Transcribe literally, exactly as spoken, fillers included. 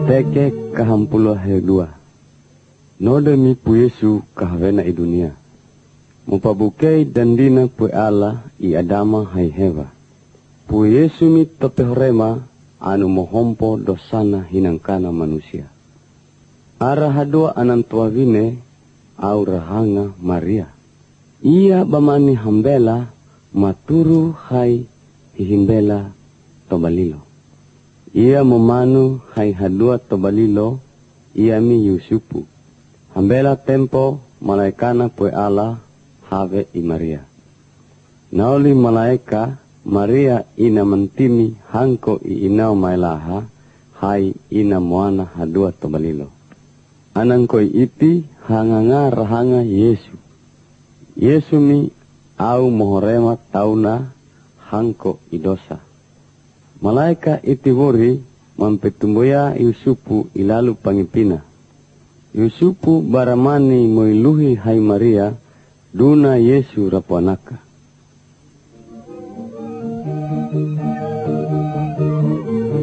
Teke kahampuluh dua. Node mi pu Yesu kahwena i dunia. Mupabukei dandina pu Allah i adama hai hewa. Pu Yesu mi tope horema anu mohompo dosana hinangkana manusia. Ara hadua anantua vine au rahanga Maria. Ia bamani hambela maturu hai hihimbela tobalilo. Ia memanu hai hadua tobalilo ia mi Yusupu. Hambela tempo malaikana pue Allah have i Maria. Naoli malaika Maria ina mentimi hangko i inau mailaha hai ina moana hadua tobalilo. Anangkoi iti hanganga rahanga Yesu. Yesu mi au mohorema tauna hangko idosa. Malaika iti wuri mampetumbuya Yusupu ilalu pangipina. Yusupu baramani moiluhi hai Maria duna Yesu rapuanaka.